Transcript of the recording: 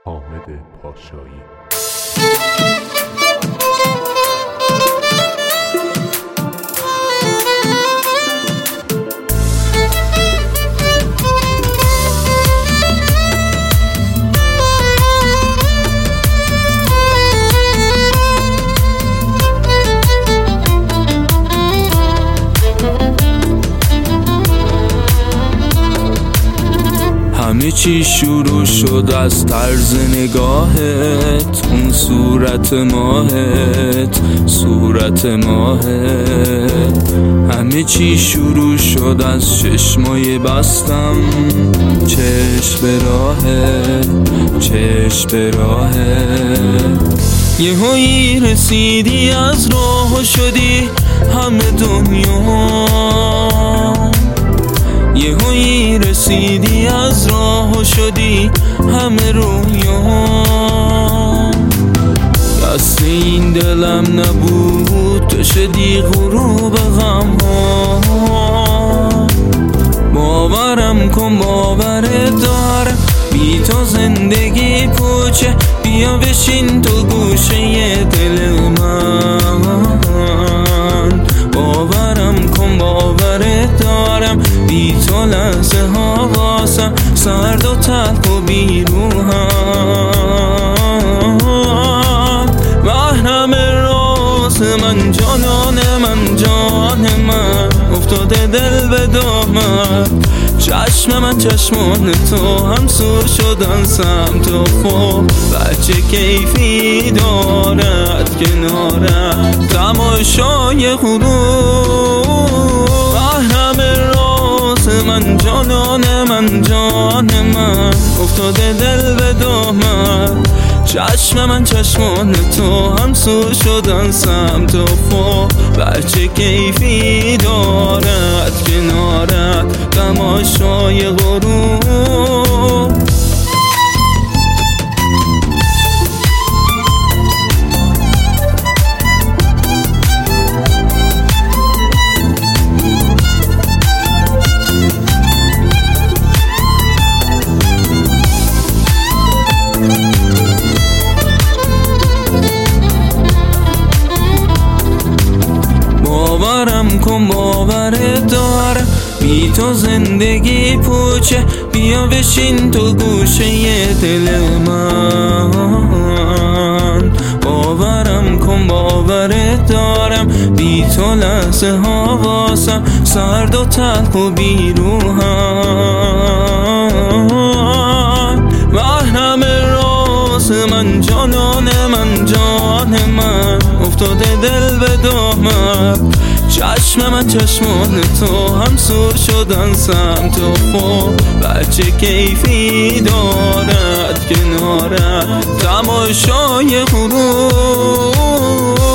حامد پاشایی. همه چی شروع شد از طرز نگاهت، اون صورت ماهت، صورت ماهت. همه چی شروع شد از چشمای بستم، چشم به راهت، چشم به راهت. یهویی رسیدی از راه و شدی همه دنیا، یهویی رسیدی از راه و شدی همه رویا. دست این دلم نبود تو شدی غروب غم ها. باورم کن باورت دارم، بی تو زندگی پوچه. بیا بشین تو گوشه دل من. باورم کن باورت دارم، بی تو لحظه ها واسم سرد و تلخ و بیروحم. محرم راز من، جانان من، جان من، افتاده دل به دامن. چشم من چشمان تو هم سور شدن سمت و خب. بچه کیفی دارد کنارم تماشای غروب. محرم راز من، جانان من، جان من، افتاده دل به دامن. چشم من چشمان تو هم سور شدن سمت و خب. بچه کیفی دارد کنارت تماشای غروب. باورم کن باورت دارم، بی تو زندگی پوچه. بیا بشین تو گوشه دل من. باورم کن باورت دارم، بی تو لحظه ها واسم سرد و تلخ و بیروحم. محرم راز من، جانان من، جان من، افتاده دل به دامن. چشم من چشمان تو هم سور شدن سمت و خب. بچه کیفی دارد کنارت تماشای غروب.